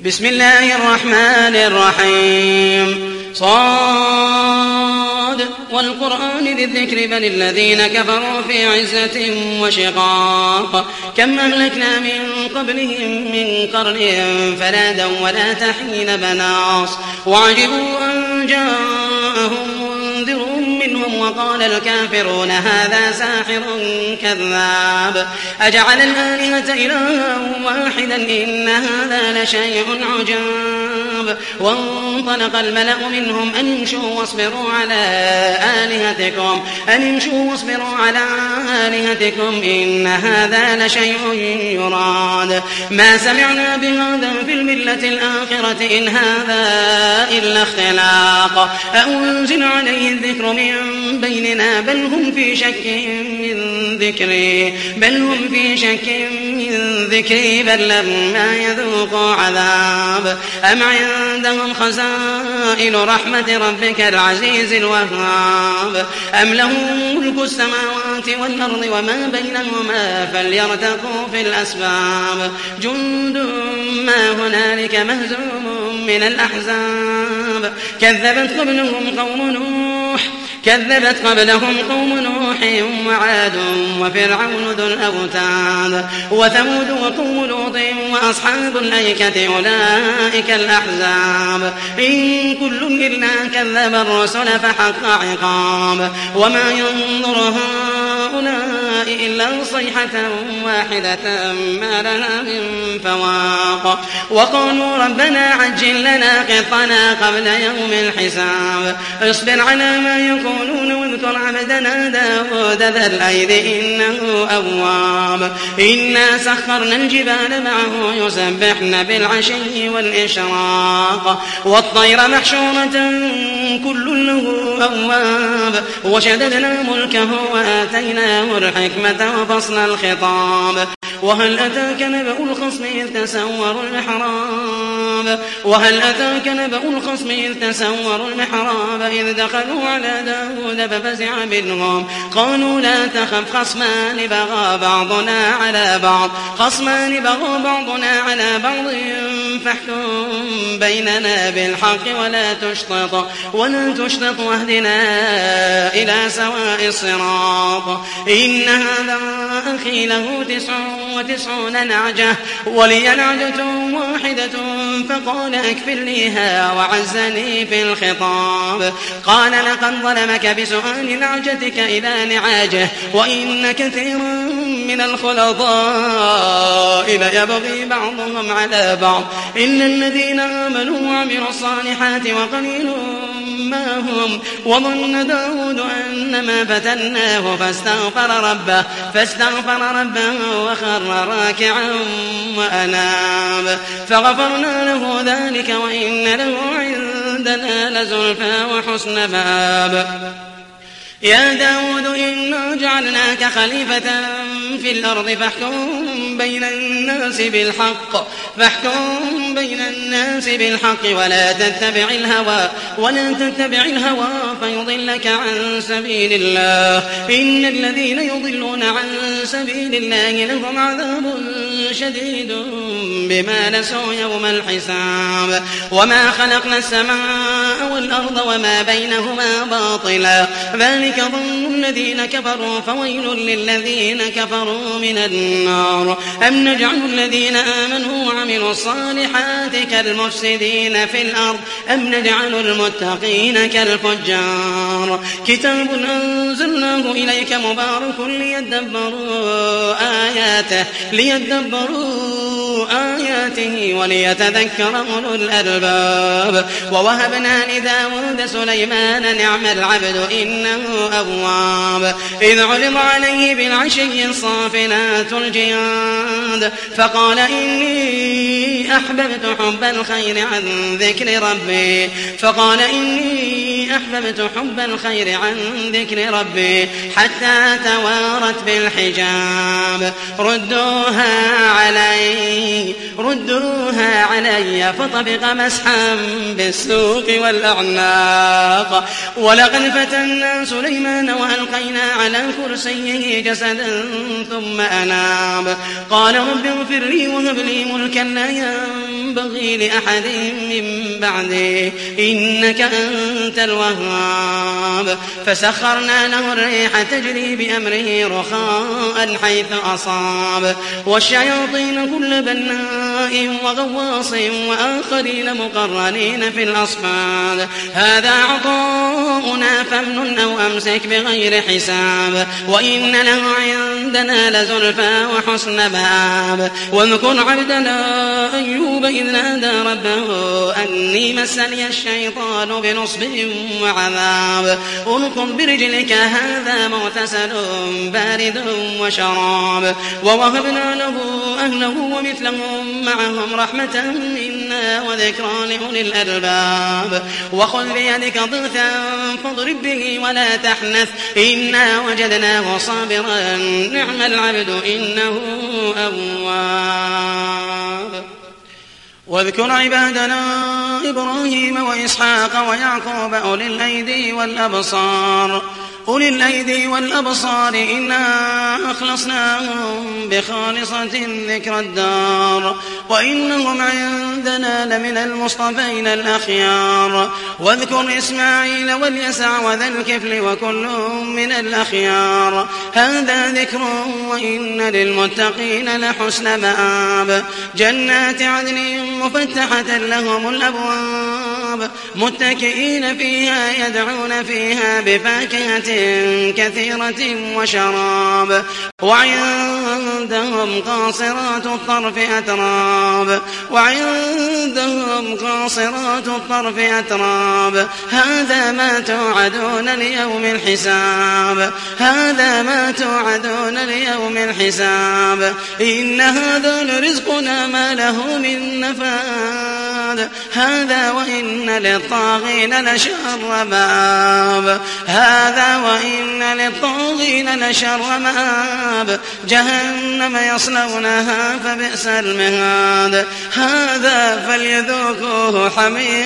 بسم الله الرحمن الرحيم صاد والقرآن ذي الذكر بل الذين كفروا في عزة وشقاق كم أهلكنا من قبلهم من قرن فنادوا ولا تحين مناص وعجبوا أن جاءهم منذر منهم وقال الكافرون هذا ساحر كذاب أجعل الآلهة إلها واحدا إن هذا لشيء عجاب وانطلق الملأ منهم أن امشوا واصبروا على آلهتكم إن هذا لشيء يراد ما سمعنا بهذا في الملة الآخرة إن هذا إلا اختلاق أأنزل عليه الذكر من بيننا بل هم في شك من ذكري بل لما يذوقوا عذاب أم عندهم خزائن رحمة ربك العزيز الوهاب أم لهم ملك السماوات والأرض وما بينهما فليرتقوا في الأسباب جند ما هنالك مهزوم من الأحزاب كذبت قبلهم قوم نوح وعاد وفرعون ذو الأوتاد وثمود وقوم لوط وأصحاب الأيكة أولئك الأحزاب إن كل إلا كذب الرسل فحق عقاب وما ينظر هؤلاء إلا صيحة واحدة ما لها من فواق وقالوا ربنا عجل لنا قطنا قبل يوم الحساب اصبر على ما يقولون واذكر عبدنا داود ذا الأيد إنه أواب إنا سخرنا الجبال معه يسبحن بالعشي والإشراق والطير محشورة كل له أواب وشددنا ملكه وآتيناه الحكمة وفصل الخطاب وهل أتاك نبأ الخصم إذ تسوروا المحراب إذ دخلوا على داود ففزع منهم قالوا لا تخف خصمان بغى بعضنا على بعض فاحكم بيننا بالحق ولا تشطط واهدنا إلى سواء الصراط إن هذا أخي له 99 نعجة ولي نعجة واحدة فقال اكفلنيها وعزني في الخطاب قال لقد ظلمك بسؤال نعجتك إلى نعاجه وإن كثيرا من الخلطاء ليبغي بعضهم على بعض إلا الذين آمنوا وعملوا الصالحات وقليل ما هم وظن داود أنما فتناه فاستغفر ربه وخر راكعا وأناب فغفرنا له ذلك وإن له عندنا لزلفى وحسن مآب يا داود إنا جعلناك خليفة في الأرض فاحكم بين الناس بالحق ولا تتبع الهوى فيضلك عن سبيل الله إن الذين يضلون عن سبيل الله لهم عذاب شديد بما نسوا يوم الحساب وما خلقنا السماء والأرض وما بينهما باطلا ذلك ظن الذين كفروا فويل للذين كفروا من النار أم نجعل الذين آمنوا وعملوا الصالحات كالمفسدين في الأرض أم نجعل المتقين كالفجار كتاب أنزلناه إليك مبارك ليدبروا آياته وليتذكر أولو الألباب ووهبنا لداود سليمان نعم العبد إنه أواب إذ علم عليه بالعشي الصافنات الجياد فقال إني أحببت حب الخير عن ذكر ربي حتى توارت بالحجاب ردوها علي هذه ردوها علي فطبق مسحا بالسوق والأعناق. ولقد فتنا سليمان وألقينا على كرسيه جسدا ثم أناب قال رب اغفر لي وهب لي ملكا لا ينبغي لأحد من بعدي إنك أنت الوهاب. فسخرنا له الريح تجري بأمره رخاء حيث أصاب والشياطين كل بناء وغواص وآخرين مقرنين في الأصفاد هذا عطاؤنا فامنن أو أمسك بغير حساب وإن له عندنا لزلفى وحسن مآب. واذكر عبدنا أيوب إذ نادى ربه أني مسني الشيطان بنصب وعذاب اركض برجلك هذا مغتسل بارد وشراب. ووهبنا له أهله ومثلهم معهم رحمة منا وذكرى لأولي الألباب. وخذ بيدك ضغثا فاضرب به ولا تحنث إنا وجدناه صابرا نعم العبد إنه أواب. واذكر عبادنا إبراهيم وإسحاق ويعقوب أولي الأيدي والأبصار إنا أخلصناهم بخالصة ذكر الدار وإنهم عندنا لمن المصطفين الأخيار. واذكر إسماعيل واليسع وذا الكفل وكل من الأخيار هذا ذكر وإن للمتقين لحسن مآب. جنات عدن مفتحة لهم الأبواب متكئين فيها يدعون فيها بفاكهة كثيرة وشراب. وعندهم قاصرات الطرف أتراب هذا ما توعدون ليوم الحساب إن هذا لرزقنا ما له من نفاد هذا وإن للطاغين لشر مآب جهنم يصلونها فبئس المهاد هذا فليذوقوه حميم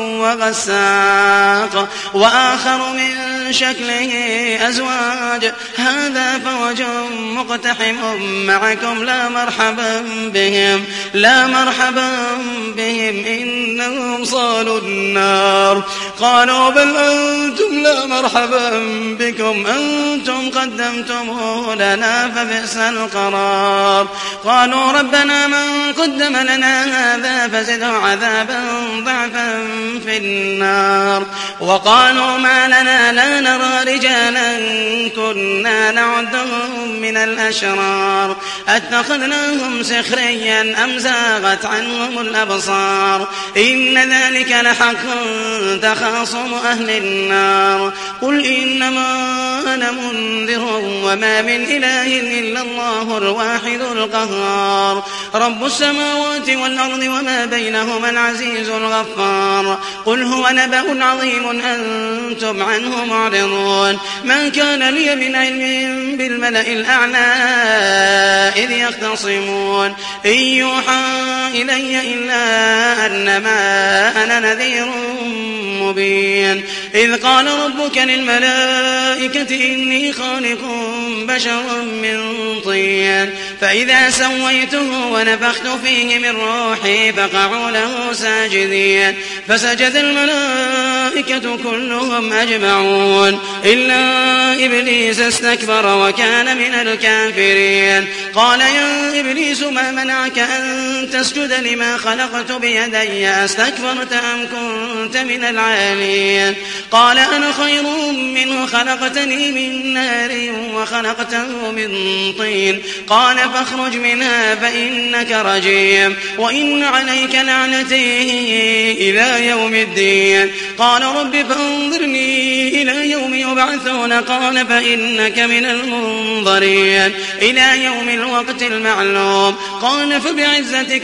وغساق وآخر من شكله أزواج هذا فوج مقتحم معكم لا مرحبا بهم إنهم صالوا النار. قالوا بل أنتم لا مرحبا بكم أنتم قدمتموه لنا فبئس القرار. قالوا ربنا من قدم لنا هذا فزده عذابا ضعفا في النار. وقالوا ما لنا لا نرى رجالا كنا نعدهم من الأشرار أتخذناهم سخريا أم زاغت عنهم الأبصار إن ذلك لحق تخاصم أهل النار. قل إنما أنا منذر وما من إله إلا الله الواحد القهار رب السماوات والأرض وما بينهما العزيز الغفار. قل هو نبأ عظيم أنتم عنه معرضون ما كان لي من علم بالملأ الأعلى إذ يختصمون إن يوحى إلي إلا أنما أنا نذير مبين. إذ قال ربك للملائكة إني خالق بشرا من طين فإذا سويته ونفخت فيه من روحي فقعوا له ساجدين فسجد الملائكة كلهم أجمعون إلا إبليس استكبر وكان من الكافرين. قال يا إبليس ما منعك أن تسجد لما خلقت بيدي أستكبرت أم كنت من العالين. قال أنا خير منه خلقتني من نار وخلقته من طين قال فاخرج منها فإنك رجيم وإن عليك لعنتي إلى يوم الدين. قال رب فانظرني إلى يوم يبعثون قال فإنك من المنظرين إلى يوم الوقت المعلوم. قال فبعزتك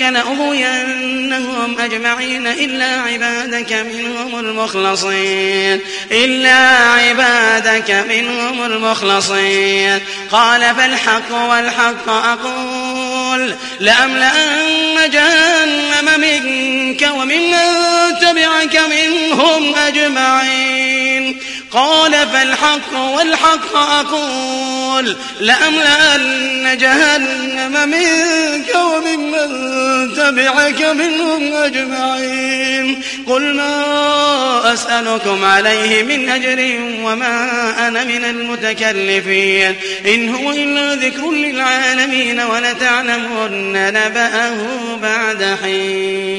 لأغوينهم أجمعين إلا عبادك منهم المخلصين. قال فالحق والحق أقول أقول لأملأن جهنم منك وممن تبعك منهم أجمعين قال فالحق والحق أقول لأملأن جهنم منك وممن تبعك منهم أجمعين قل ما أسألكم عليه من أجر وما أنا من المتكلفين إن هو إلا ذكر للعالمين ولتعلمن نبأه بعد حين.